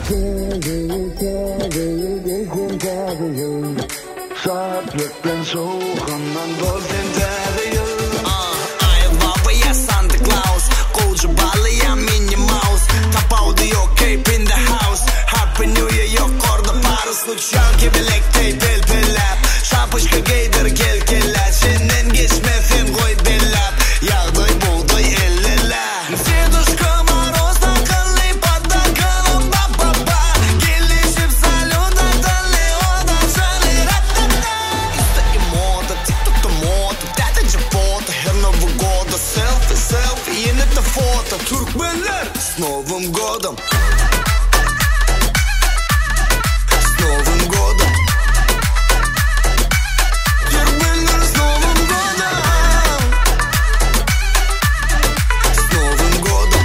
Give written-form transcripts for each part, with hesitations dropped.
Saatlikten soğuğundan golden terrier. Ay baba ya Santa Claus, koca balı ya Minnie Mouse. Tapavdu yok cape in the house. Happy New Year yok orada Paris. Uçan gibi lekte pel pellap. Şapışka giydir gel kellat. Senden geçmesin koy bellap. Yağday buğday elleler. Дедушка Мороз наконный под окном ба-ба-ба. Gelişip salona Leona жаны ра-та-та. Инста и мода, тик-ток-то мода. Дядя фото, хер Нового года. Селфи, селфи, и это фото. Туркменler, с Новым годом. С Новым годом. Туркменler, с Новым годом. С Новым годом.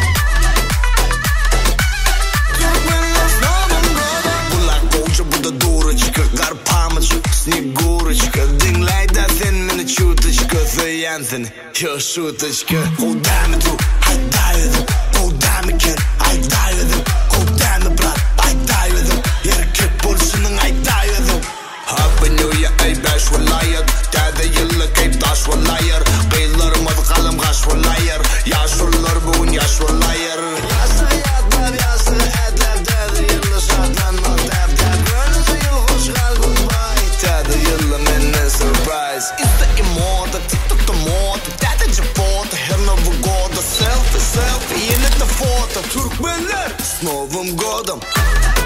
Туркменler, с Новым годом. Bunlar koca, bu da дурочка. Гарпамочка, Снегурочка. Dinlay da sen beni чуточка. Söyleyen seni, yo şutочка. Куда мы друг, айдай dedim. Куда мы kel, айдай dedim. Куда мы брат, айдай dedim. Erkek bolsunun ayday dedim. Happy New Year, ey beş vilayet. Dede yıllık ey taş vilayet. Kıyılarımız kalım kaş vilayet. Yaşlılar bugün yaş vilayet. Yası yatlar, yası edler. Dede yıllı şadlanmak derler. Gönlüsü yıl hoş gel goodbye. Dede yıllı menne surprise. İsta и мода, тик-ток-то мода. Дядя фото, хер Нового года. Селфи, селфи, и это фото. Туркменler, с Новым годом.